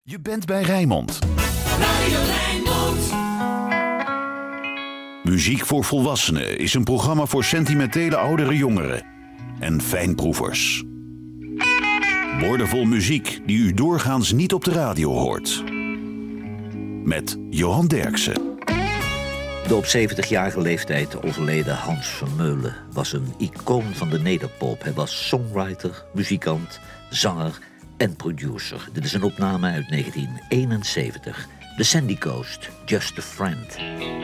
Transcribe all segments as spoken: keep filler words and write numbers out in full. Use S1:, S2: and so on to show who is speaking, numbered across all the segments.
S1: Je bent bij Rijnmond.
S2: Radio Rijnmond.
S1: Muziek voor Volwassenen is een programma voor sentimentele oudere jongeren en fijnproevers. Woordenvol muziek die u doorgaans niet op de radio hoort. Met Johan Derksen.
S3: De op zeventigjarige leeftijd overleden Hans Vermeulen was een icoon van de nederpop. Hij was songwriter, muzikant, zanger en producer. Dit is een opname uit negentien eenenzeventig. The Sandy Coast, Just a Friend.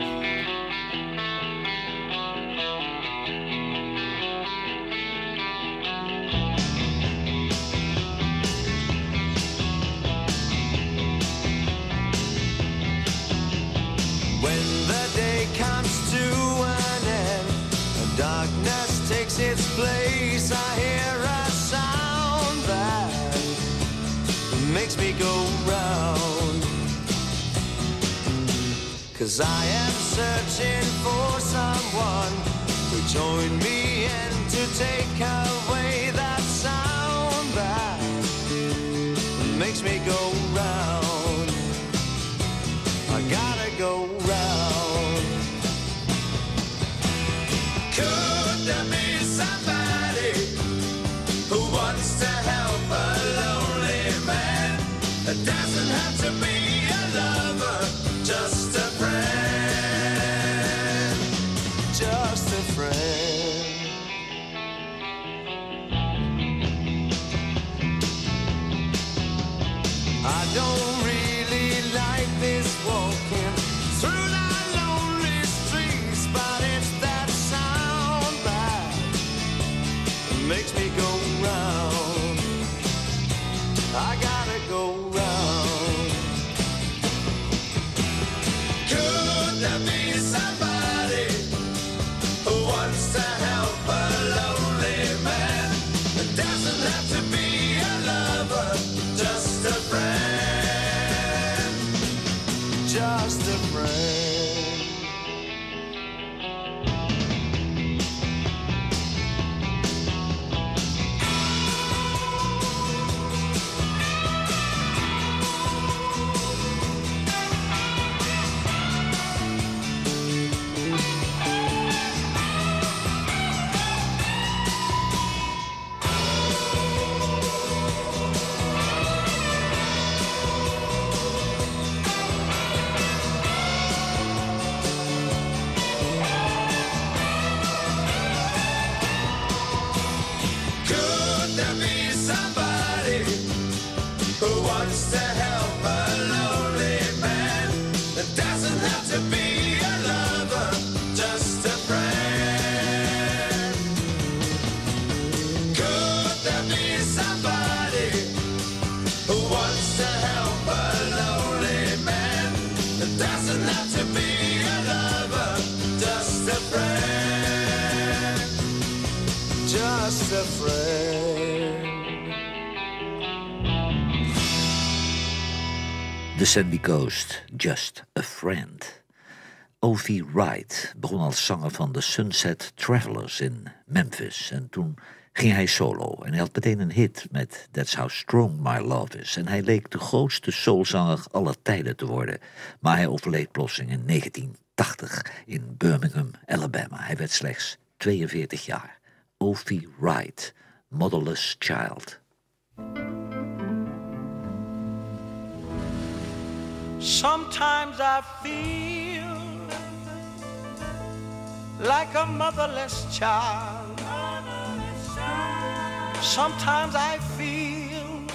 S4: Its place, I hear a sound that makes me go round. 'Cause I am searching for someone to join me and to take away that sound that makes me go round. I gotta go round. Could there be somebody who wants to help a lonely man? It doesn't have to be a lover, just a friend, just a friend. I don't really like this walking through the lonely streets, but it's that sound that makes me go round. I gotta go round. Could there be somebody who wants to help a lonely man? It doesn't have to be a lover, just a friend, just a friend.
S3: The Sandy Coast, Just a Friend. Ovi Wright begon als zanger van de Sunset Travelers in Memphis. En toen ging hij solo. En hij had meteen een hit met That's How Strong My Love Is. En hij leek de grootste soulzanger aller tijden te worden. Maar hij overleed plotseling in negentien tachtig in Birmingham, Alabama. Hij werd slechts tweeënveertig jaar. Ovi Wright, Motherless Child.
S5: Sometimes I feel like a motherless child. Sometimes I feel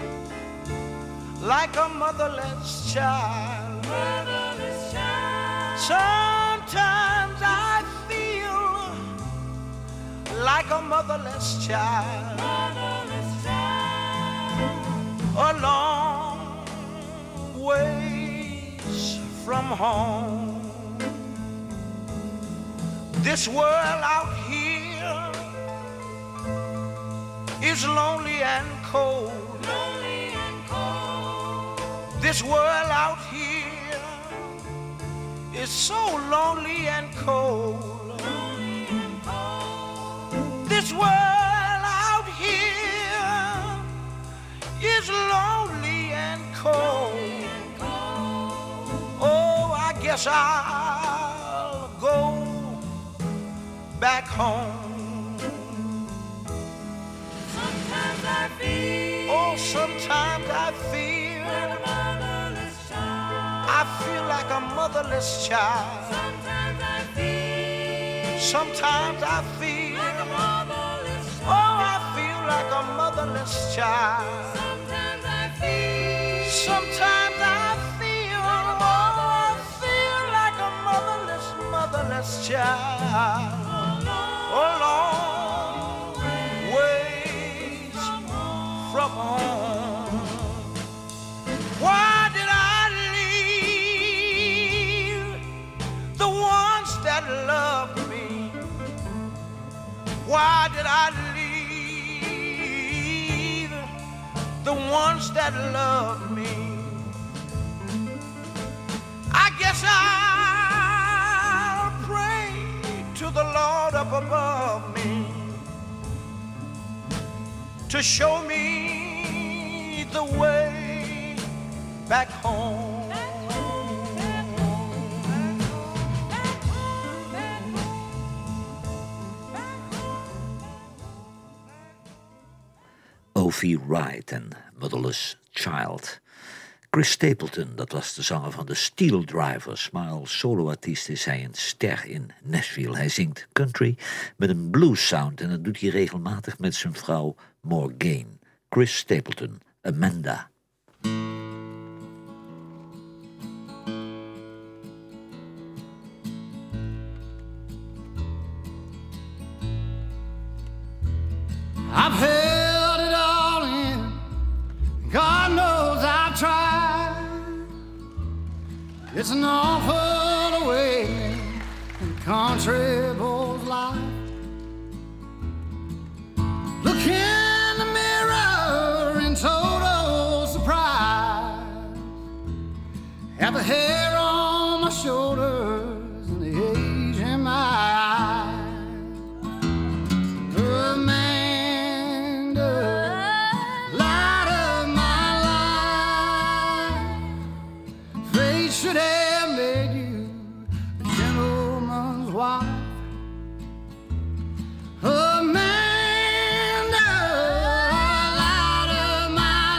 S5: like a motherless child. Sometimes I feel like a motherless child. A long ways from home. This world out here is lonely and cold. Lonely and cold. This world out here is so lonely and cold. Lonely and cold. This world out here is lonely and cold. guess I'll go back home.
S2: Sometimes I feel,
S5: oh, sometimes I feel,
S2: like a motherless child.
S5: I feel like a motherless child.
S2: Sometimes I feel,
S5: sometimes I feel,
S2: like a motherless child.
S5: oh, I feel like a motherless child.
S2: Sometimes I feel,
S5: sometimes I feel, oh, I feel like a motherless, motherless child. Oh, long ways from home. Why did I leave the ones that loved me? Why did I leave the ones that loved me? I guess I'll pray to the Lord up above me to show me the way back home.
S3: Ophie Wright en Motherless Child. Chris Stapleton, dat was de zanger van de Steel Drivers, maar als soloartiest is hij een ster in Nashville. Hij zingt country met een blues sound en dat doet hij regelmatig met zijn vrouw Morgaine. Chris Stapleton, Amanda.
S6: I've held it all in, God knows I've tried. It's an awful awakening in country boy's life. Look in the mirror in total surprise at the hair on my shoulders and the age in my eyes. Should have made you a gentleman's wife, Amanda, light of my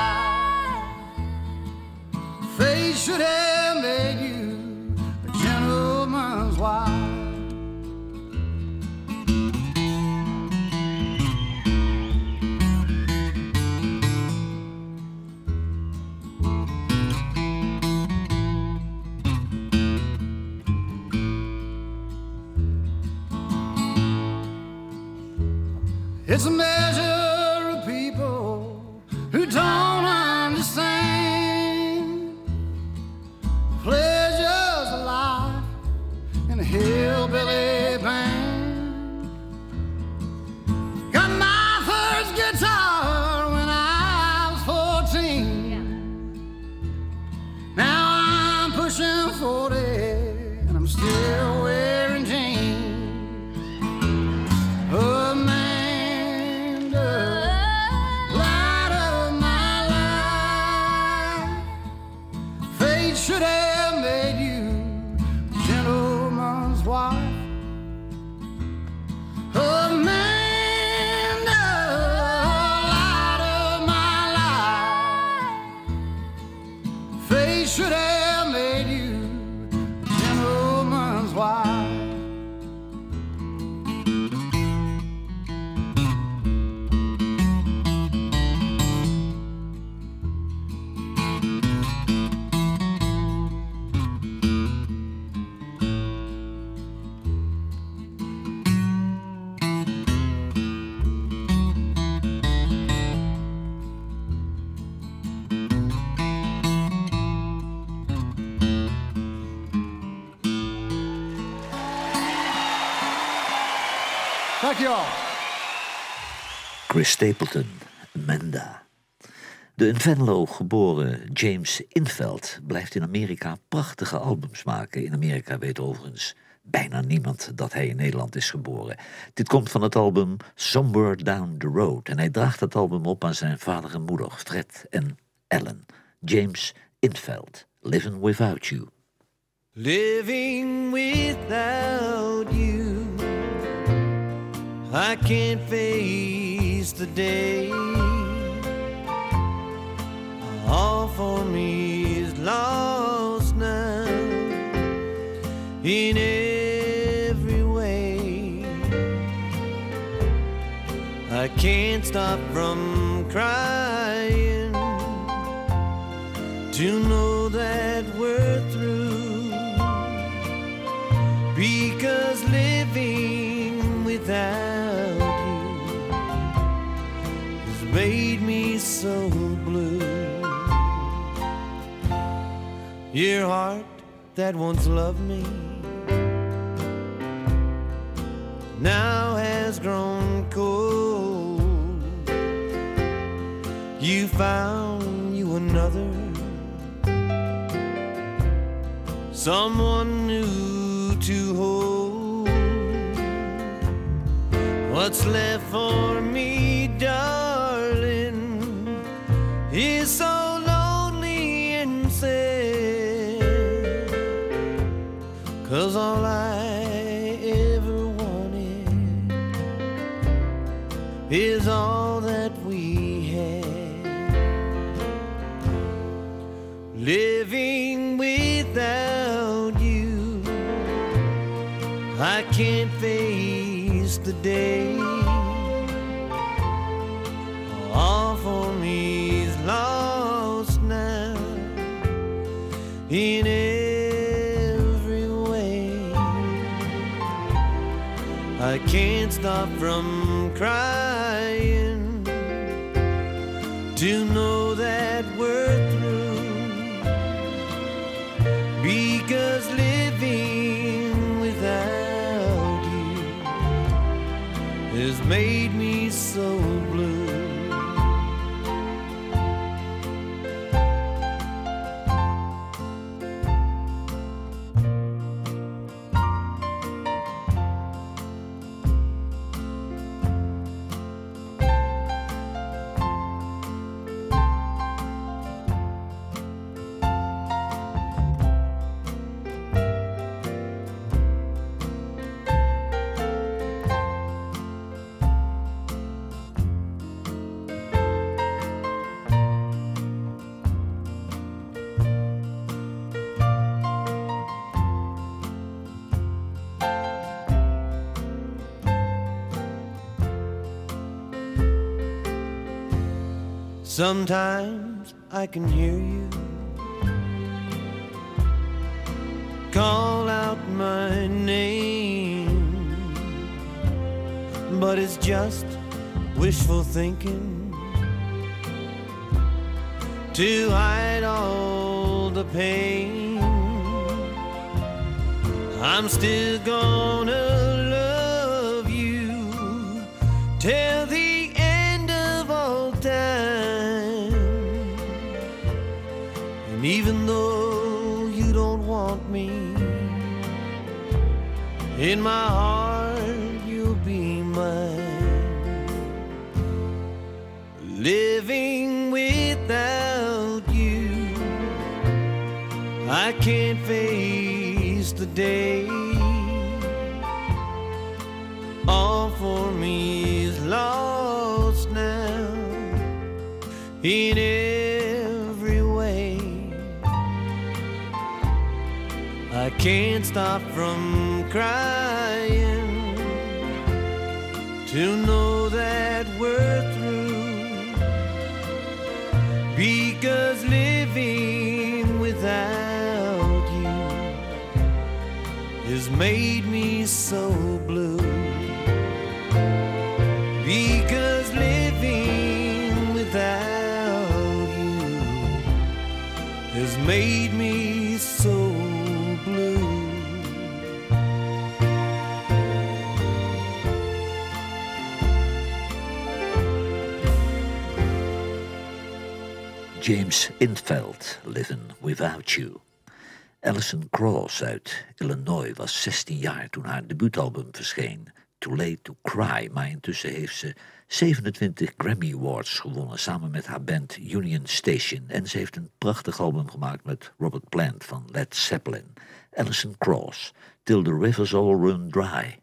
S6: life. Fate should have made you a gentleman's wife. It's a measure of people who don't understand pleasures of life in a hillbilly band. Got my first guitar when I was fourteen. Now I'm pushing forty and I'm still wearing jeans. Oh, man. Should have made you a gentleman's wife, Amanda, light of my life. Fate should have made you a gentleman's wife. Dank je wel.
S3: Chris Stapleton, Amanda. De in Venlo geboren James Intveld blijft in Amerika prachtige albums maken. In Amerika weet overigens bijna niemand dat hij in Nederland is geboren. Dit komt van het album Somewhere Down the Road. En hij draagt het album op aan zijn vader en moeder, Fred en Ellen. James Intveld, Living Without You.
S7: Living without you, I can't face the day. All for me is lost now in every way. I can't stop from crying to know that we're through, because living without you has made me so blue. Your heart that once loved me now has grown cold. You found you another, someone new to hold. What's left for me, darling, is so lonely and sad, 'cause all I ever wanted is all that we had. Living without you, I can't face the day. All for me is lost now in every way. I can't stop from crying to know that we're through, because living without you has made me so blue. Sometimes I can hear you call out my name, but it's just wishful thinking to hide all the pain. I'm still gonna love you till the end of all time. And even though you don't want me, in my heart you'll be mine. Living without you, I can't face the day. All for me is lost now in every way. I can't stop from crying to know that we're through, because living without you has made me so blue. Because living without you has made me so blue.
S3: James Intveld, Living Without You. Alison Krauss uit Illinois was zestien jaar toen haar debuutalbum verscheen, Too Late to Cry. Maar intussen heeft ze zevenentwintig Grammy Awards gewonnen samen met haar band Union Station. En ze heeft een prachtig album gemaakt met Robert Plant van Led Zeppelin. Alison Krauss, Till the Rivers All Run Dry.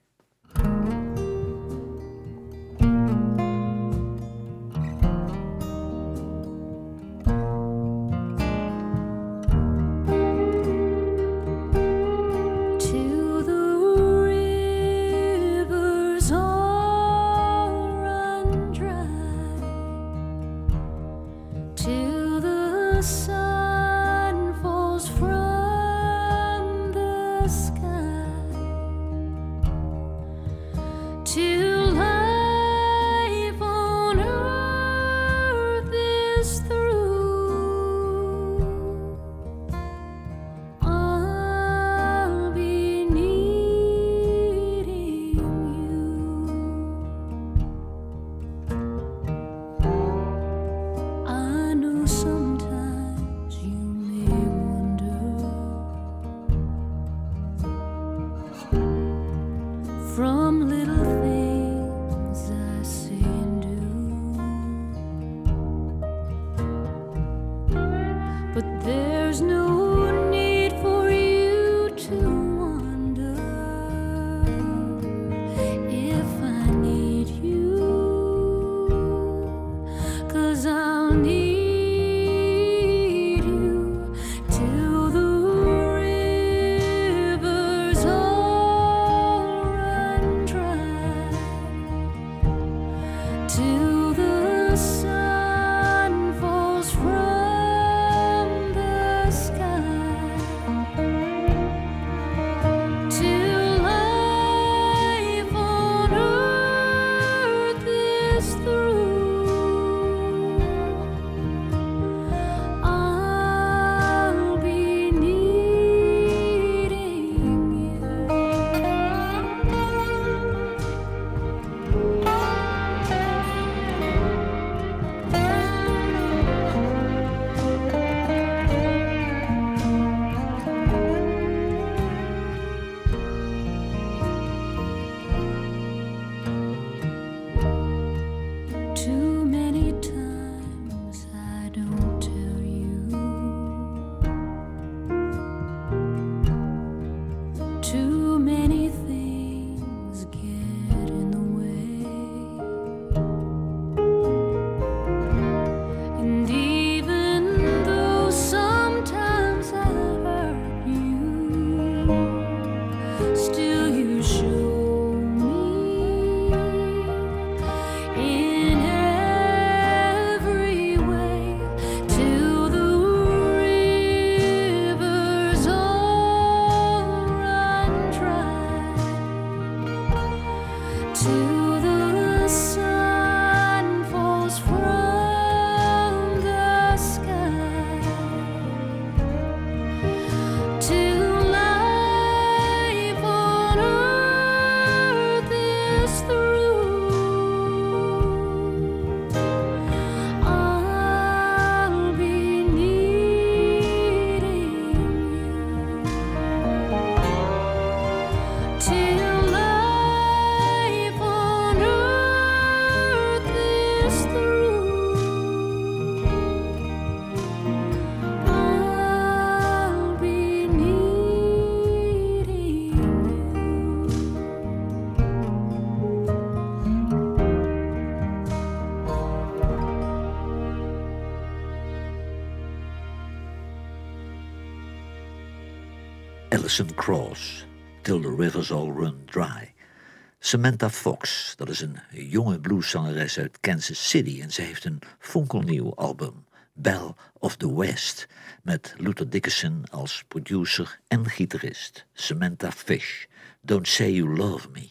S3: Alison Krauss, Till the Rivers All Run Dry. Samantha Fox, dat is een jonge blueszangeres uit Kansas City en ze heeft een fonkelnieuw album, Belle of the West, met Luther Dickinson als producer en gitarist. Samantha Fish, Don't Say You Love Me.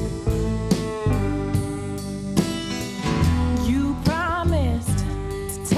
S8: You promised to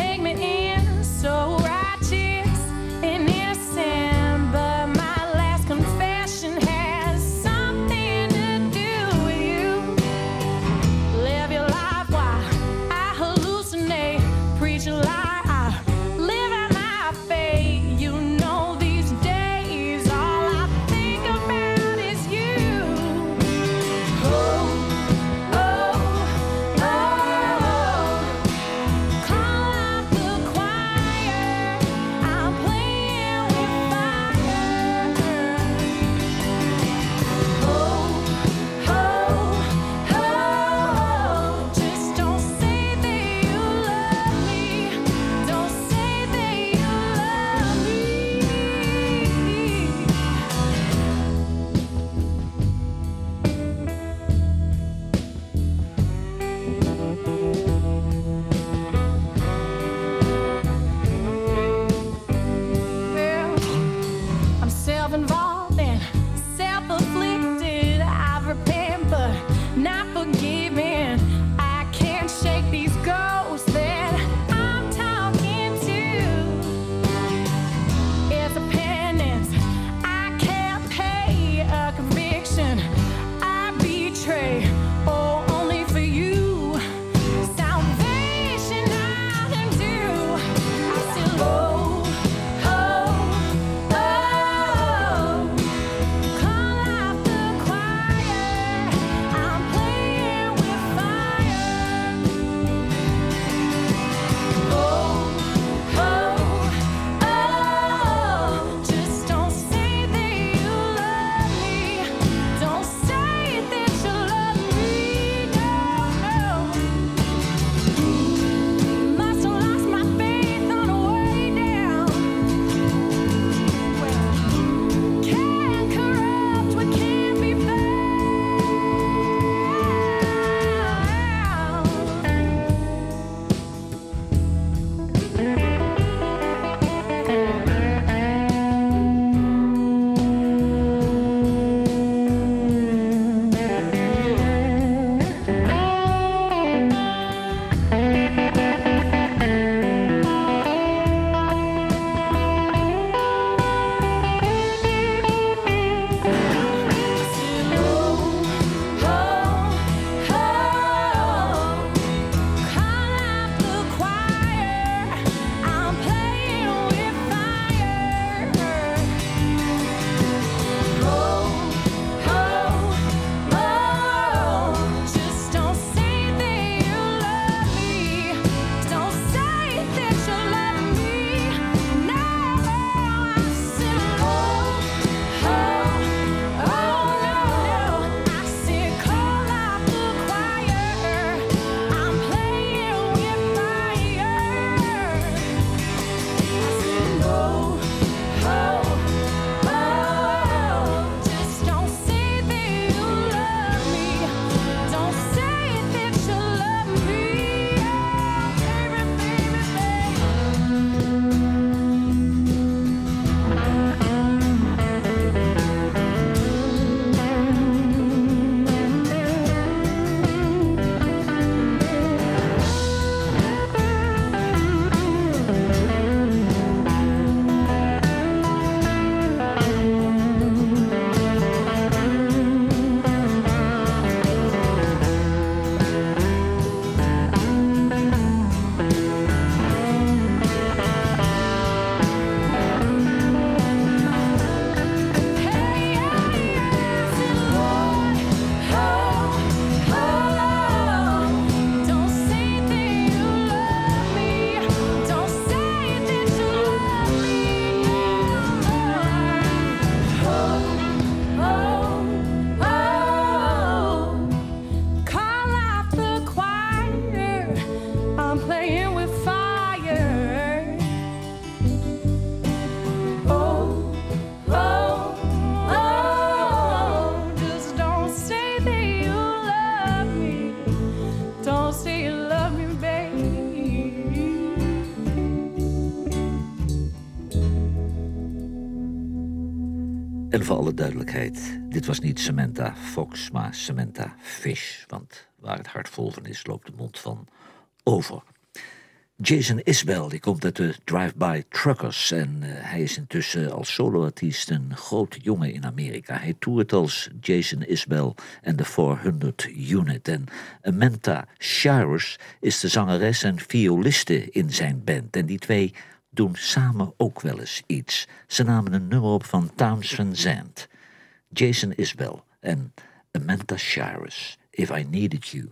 S3: En voor alle duidelijkheid, dit was niet Samantha Fox, maar Samantha Fish. Want waar het hart vol van is, loopt de mond van over. Jason Isbell, die komt uit de Drive-By Truckers en uh, hij is intussen als soloartiest een grote jongen in Amerika. Hij toert als Jason Isbell en de vierhonderd Unit. En Amanda Shires is de zangeres en violiste in zijn band. En die twee doen samen ook wel eens iets. Ze namen een nummer op van Townes Van Zandt. Jason Isbell en Amanda Shires, If I Needed You.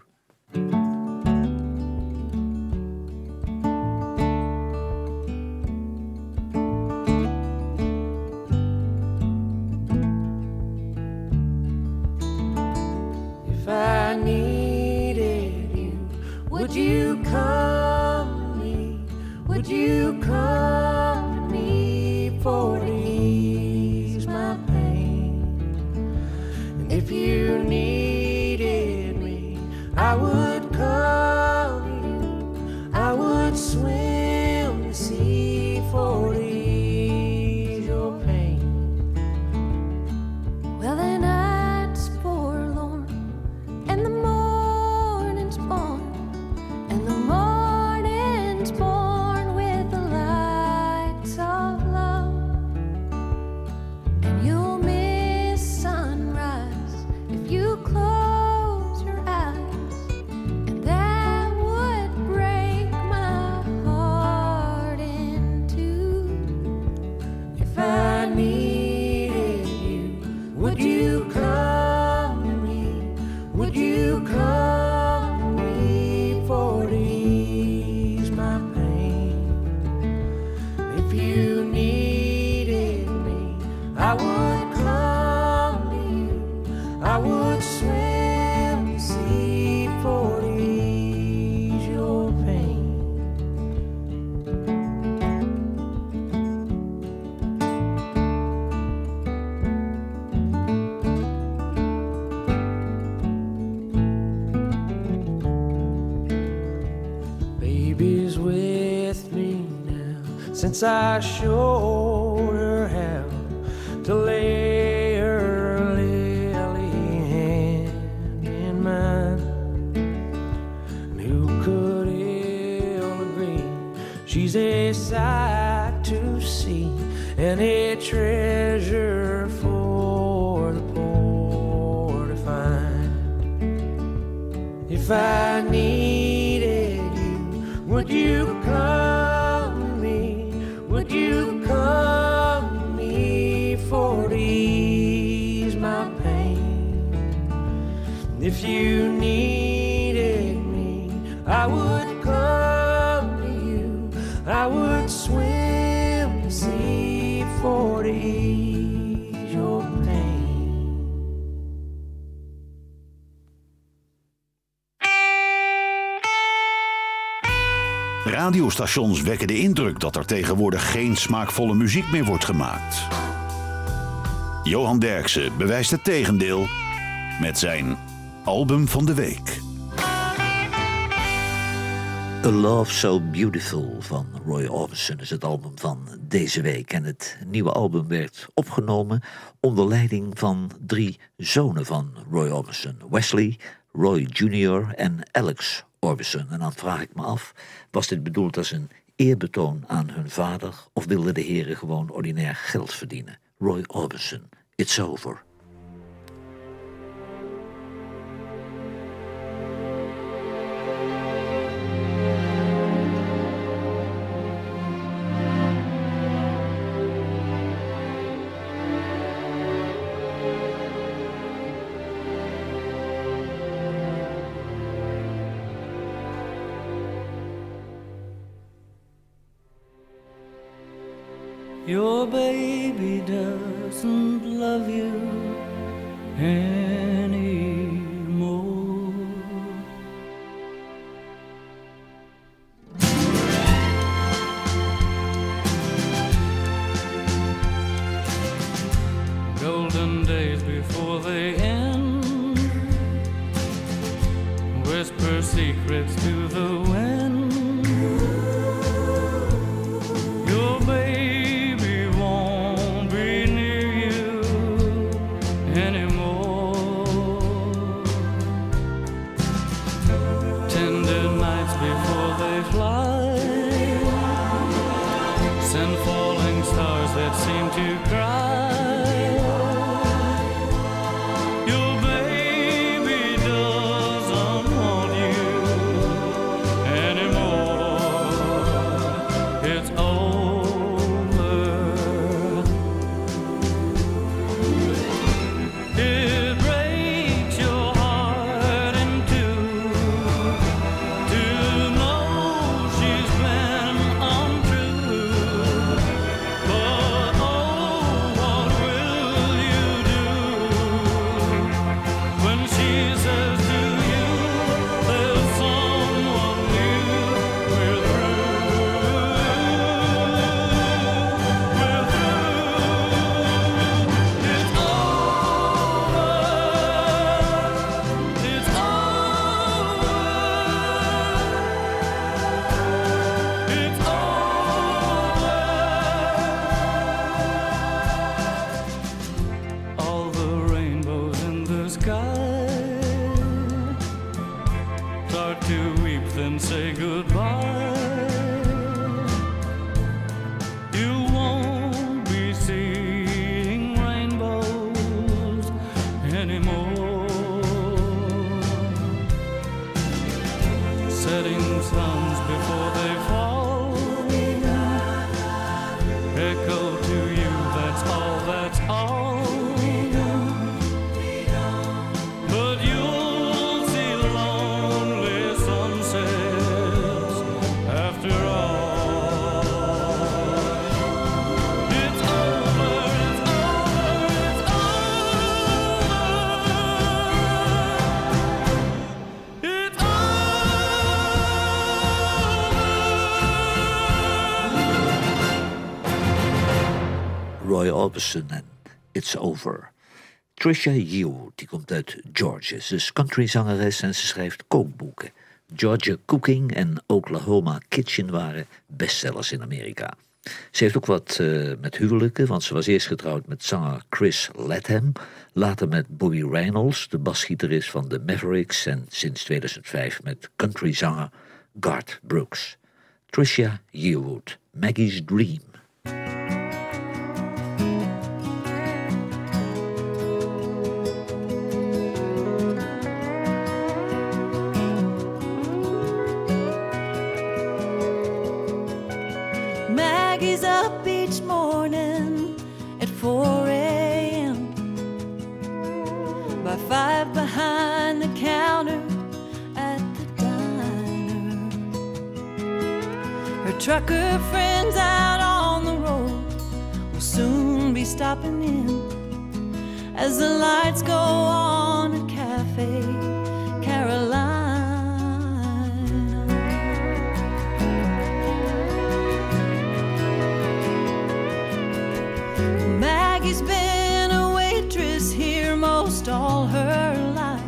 S8: If I needed you, would you come to me? Would you come to me for to ease my pain? And if you needed me, I would come to you. I would swim the sea for to ease your pain.
S9: Well, the night's forlorn and the morning's born, and the morning's born with the lights of love. And you'll miss sunrise if you close your eyes, and that would break my heart in two.
S8: If I needed you, would you come to me? Would you come to me for to ease my pain? If you needed me, I would come to you. I would swim the sea for to ease your pain. Baby's with me now, since I showed her how to lay her lily hand in mine. And who could ill agree? She's a sight to see and a treasure for the poor to find. If I needed you, would you come to me? Would you come to me for to ease my pain? If you needed me, I would come to you. I would swim the sea for to ease your pain.
S1: Radiostations wekken de indruk dat er tegenwoordig geen smaakvolle muziek meer wordt gemaakt. Johan Derksen bewijst het tegendeel met zijn album van de week.
S3: A Love So Beautiful van Roy Orbison is het album van deze week. En het nieuwe album werd opgenomen onder leiding van drie zonen van Roy Orbison. Wesley, Roy junior en Alex Orbison. En dan vraag ik me af, was dit bedoeld als een eerbetoon aan hun vader, of wilden de heren gewoon ordinair geld verdienen? Roy Orbison, It's Over.
S10: Your baby doesn't love you anymore. Golden days before they end, whisper secrets to the wind. Your baby won't be near you to cry. Your baby doesn't want you anymore. It's over. It breaks your heart in two to know she's been untrue. But oh, what will you do when she says to you, there's someone new? We're through. We're through. It's over. It's over. It's over. All the rainbows in the sky start to weep, then say goodbye. You won't be seeing rainbows anymore. Setting suns before they fall echo to you, that's all, that's all. But you'll see lonely sunsets after all. It's over, it's over, it's over. It's over.
S3: Roy Orbison en It's Over. Trisha Yearwood, die komt uit Georgia. Ze is countryzangeres en ze schrijft kookboeken. Georgia Cooking en Oklahoma Kitchen waren bestsellers in Amerika. Ze heeft ook wat uh, met huwelijken, want ze was eerst getrouwd met zanger Chris Latham, later met Bobby Reynolds, de basgitarist van de Mavericks, en sinds tweeduizend vijf met countryzanger Garth Brooks. Trisha Yearwood, Maggie's Dream.
S11: Maggie's up each morning at four a.m. By five behind the counter at the diner. Her trucker friends out on the road will soon be stopping in as the lights go on at Cafe Carolina. Maggie's been a waitress here most all her life.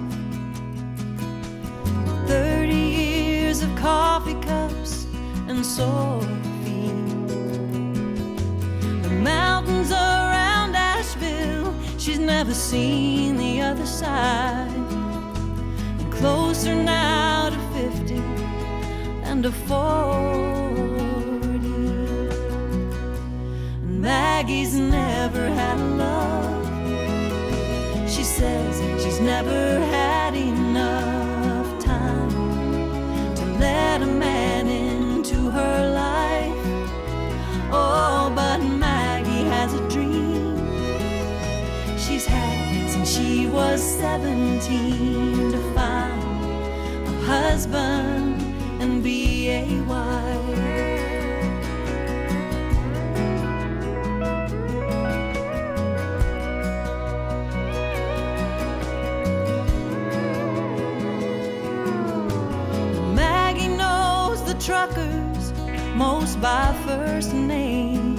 S11: Thirty years of coffee cups and sorbet. The mountains around Asheville, she's never seen the other side. And closer now to fifty than to forty. Maggie's never had love. She says she's never had enough time to let a man into her life. Oh, but Maggie has a dream she's had since she was seventeen, to find a husband and be a wife. Truckers most by first name,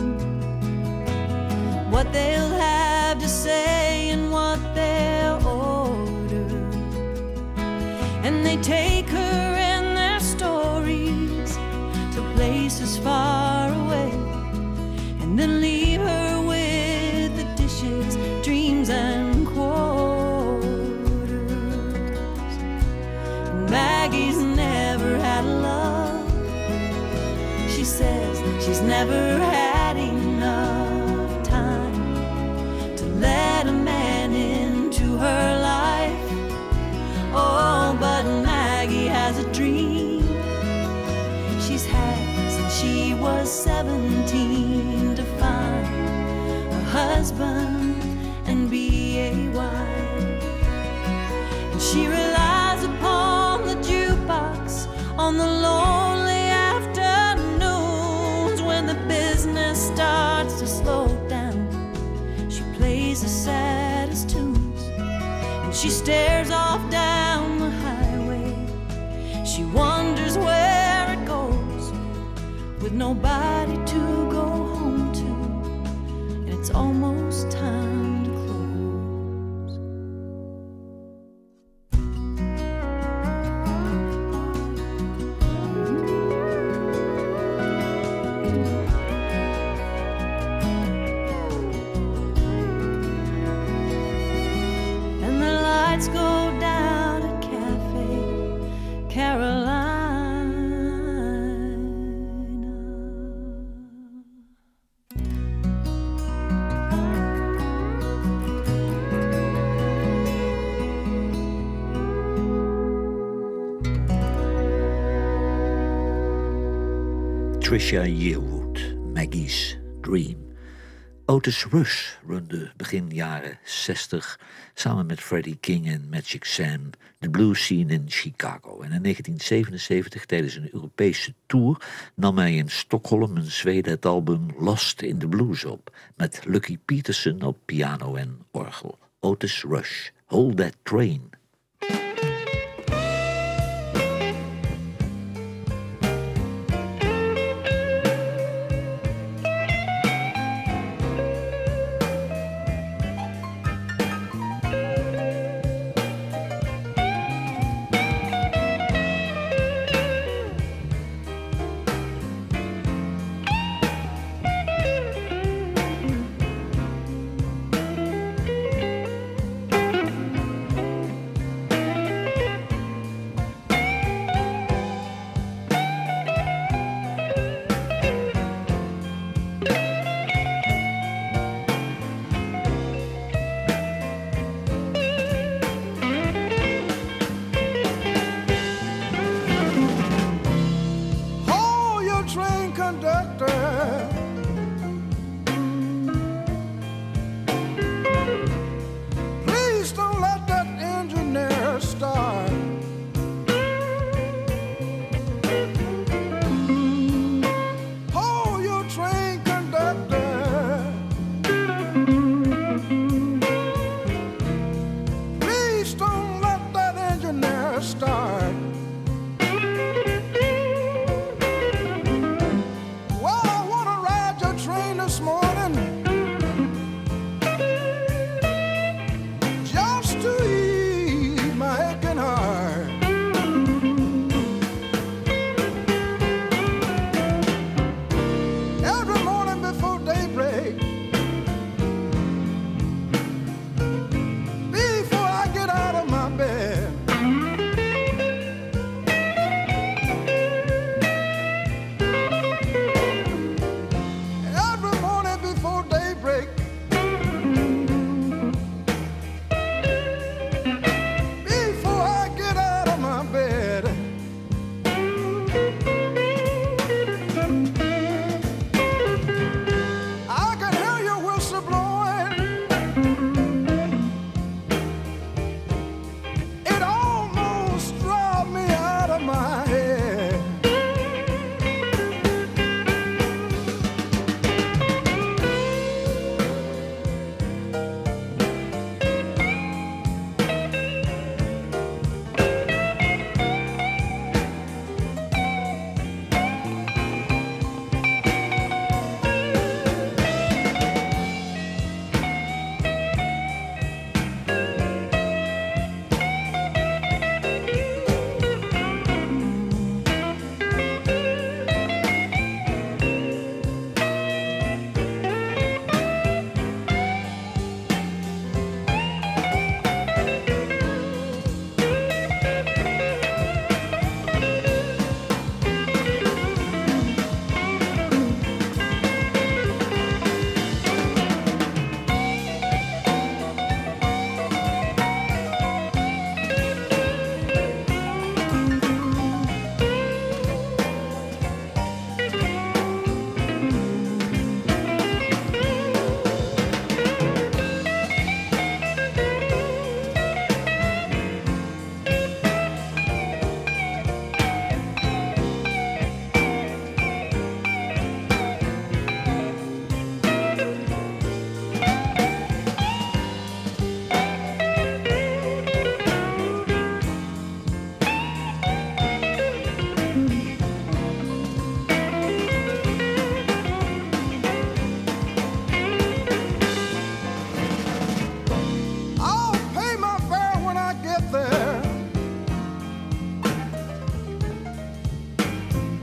S11: what they'll have to say and what they'll order, and they take her and their stories to places far away, and then leave her with the dishes, dreams and quarters. Maggie's never had love. She says she's never had enough time she was seventeen to find a husband and be a wife. And she relies upon the jukebox on the lonely afternoons when the business starts to slow down. She plays the saddest tunes and she stares off down the highway. She wonders where it goes with nobody to go home to, and it's almost time to close. And the lights go down at Cafe Carolina.
S3: Trisha Yearwood, Maggie's Dream. Otis Rush runde begin jaren zestig samen met Freddie King en Magic Sam de blues scene in Chicago. En in negentien zevenenzeventig tijdens een Europese tour nam hij in Stockholm in Zweden het album Lost in the Blues op, met Lucky Peterson op piano en orgel. Otis Rush, Hold That Train.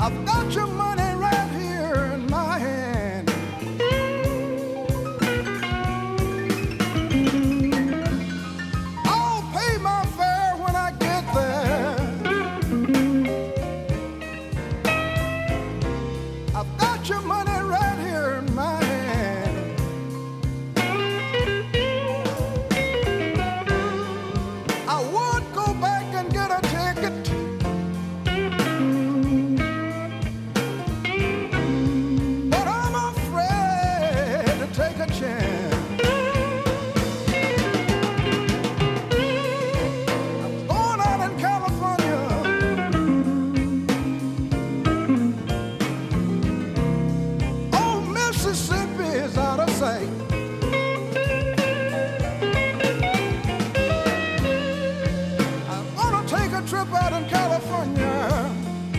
S6: I've got your money right here in my hand. I'll pay my fare when I get there. I've got your money right here in my hand. I would go back and get a ticket, but I'm afraid to take a chance. I'm going out in California. Oh, Mississippi is out of sight. I'm gonna take a trip out in California.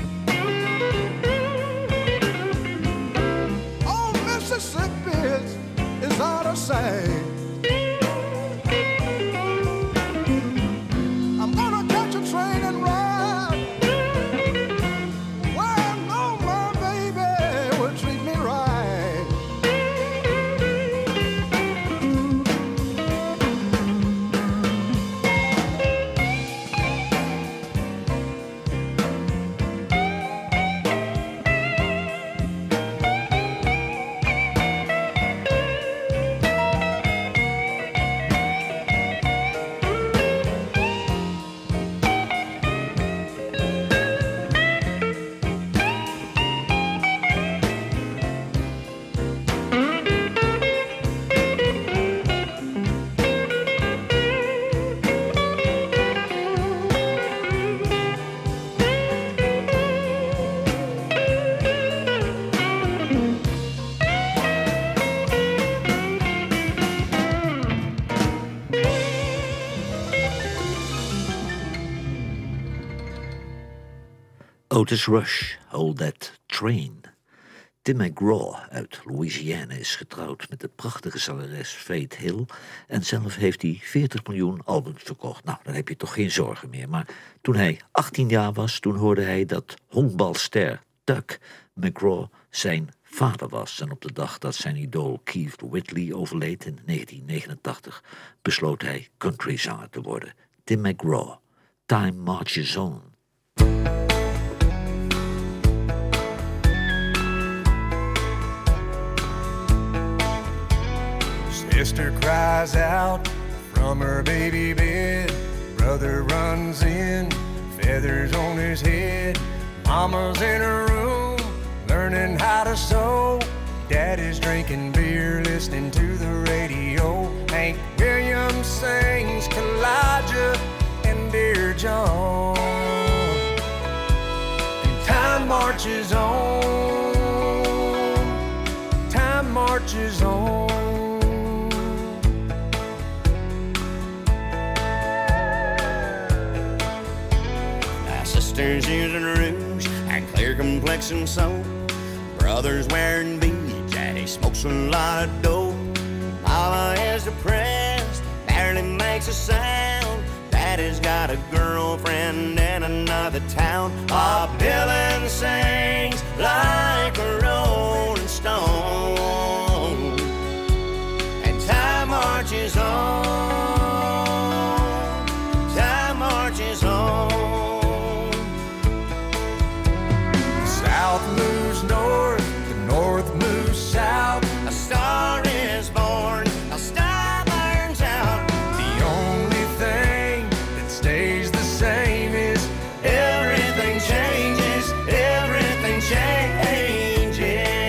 S6: Oh, Mississippi is, is out of sight. I'm gonna catch a train and ride where I know my baby will treat me right.
S3: Otis Rush, Hold That Train. Tim McGraw uit Louisiana is getrouwd met de prachtige zangeres Faith Hill en zelf heeft hij veertig miljoen albums verkocht. Nou, dan heb je toch geen zorgen meer. Maar toen hij achttien jaar was, toen hoorde hij dat honkbalster Tuck McGraw zijn vader was. En op de dag dat zijn idool Keith Whitley overleed in negentien negenentachtig... besloot hij countryzanger te worden. Tim McGraw, Time Marches On.
S12: Sister cries out from her baby bed. Brother runs in, feathers on his head. Mama's in her room, learning how to sew. Daddy's drinking beer, listening to the radio. Hank Williams sings Kalijah and Dear John. And time marches on, time marches on.
S13: Sisters using rouge and clear complexion soap. Brothers wearing beads, Daddy smokes a lot of dope. Mama is depressed, barely makes a sound. Daddy's got a girlfriend in another town. Bob Dylan sings like a rolling stone. And time marches on, time marches on.
S12: South moves north, the north moves south.
S13: A star is born, a star burns out.
S12: The only thing that stays the same is
S13: everything changes, everything changes.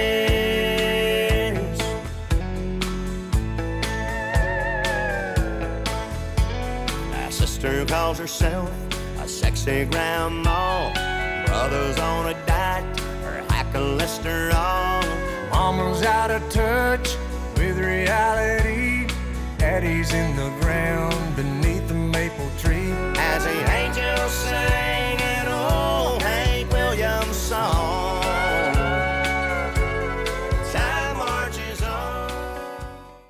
S13: My sister calls herself a sexy grandma. Brother's on a diet or high cholesterol.
S12: Mama's out of touch with reality. Daddy's in the ground beneath the maple tree.
S13: As